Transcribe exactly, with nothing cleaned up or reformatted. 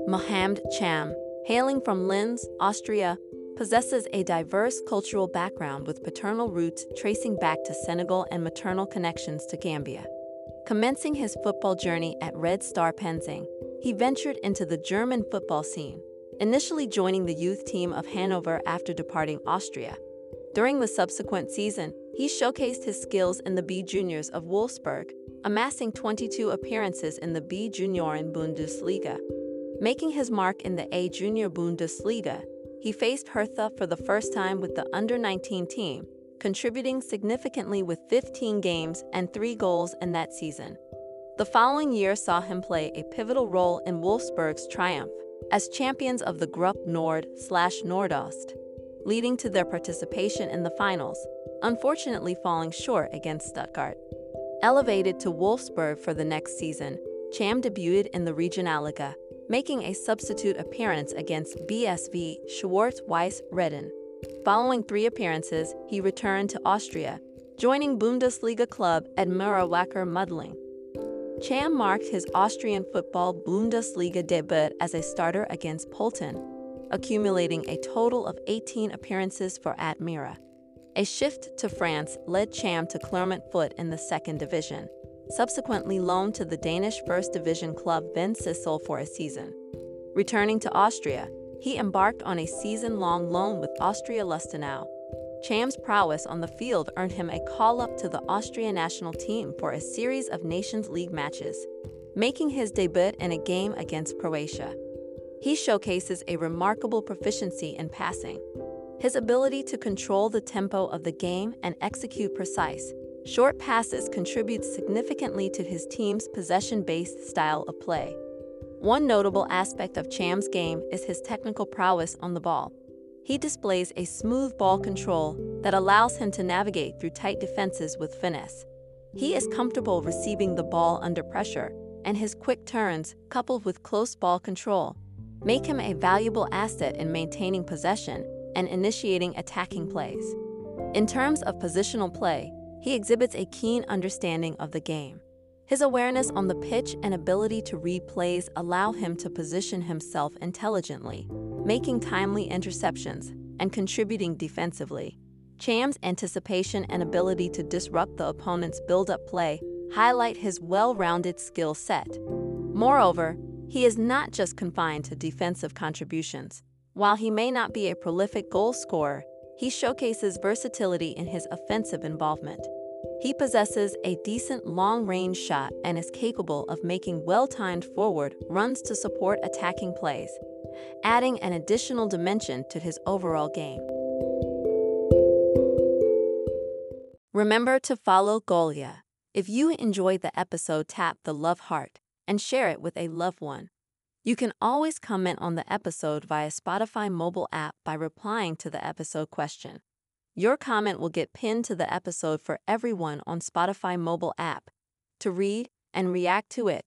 Mohamed Cham, hailing from Linz, Austria, possesses a diverse cultural background with paternal roots tracing back to Senegal and maternal connections to Gambia. Commencing his football journey at Red Star Penzing, he ventured into the German football scene, initially joining the youth team of Hanover after departing Austria. During the subsequent season, he showcased his skills in the B Juniors of Wolfsburg, amassing twenty-two appearances in the B Junioren Bundesliga. Making his mark in the A Junior Bundesliga, he faced Hertha for the first time with the under nineteen team, contributing significantly with fifteen games and three goals in that season. The following year saw him play a pivotal role in Wolfsburg's triumph as champions of the Gruppe Nord slash Nordost, leading to their participation in the finals, unfortunately falling short against Stuttgart. Elevated to Wolfsburg for the next season, Cham debuted in the Regionalliga, making a substitute appearance against B S V Schwarz-Weiß Redden. Following three appearances, he returned to Austria, joining Bundesliga club Admira Wacker Mödling. Cham marked his Austrian football Bundesliga debut as a starter against Polten, accumulating a total of eighteen appearances for Admira. A shift to France led Cham to Clermont Foot in the second division, subsequently loaned to the Danish First Division club Vend Sissel for a season. Returning to Austria, he embarked on a season-long loan with Austria Lustenau. Cham's prowess on the field earned him a call-up to the Austria national team for a series of Nations League matches, making his debut in a game against Croatia. He showcases a remarkable proficiency in passing. His ability to control the tempo of the game and execute precise, short passes contributes significantly to his team's possession-based style of play. One notable aspect of Cham's game is his technical prowess on the ball. He displays a smooth ball control that allows him to navigate through tight defenses with finesse. He is comfortable receiving the ball under pressure, and his quick turns, coupled with close ball control, make him a valuable asset in maintaining possession and initiating attacking plays. In terms of positional play, he exhibits a keen understanding of the game. His awareness on the pitch and ability to read plays allow him to position himself intelligently, making timely interceptions and contributing defensively. Cham's anticipation and ability to disrupt the opponent's build-up play highlight his well-rounded skill set. Moreover, he is not just confined to defensive contributions. While he may not be a prolific goal scorer, he showcases versatility in his offensive involvement. He possesses a decent long-range shot and is capable of making well-timed forward runs to support attacking plays, adding an additional dimension to his overall game. Remember to follow Golia. If you enjoyed the episode, tap the love heart and share it with a loved one. You can always comment on the episode via Spotify mobile app by replying to the episode question. Your comment will get pinned to the episode for everyone on Spotify mobile app to read and react to it.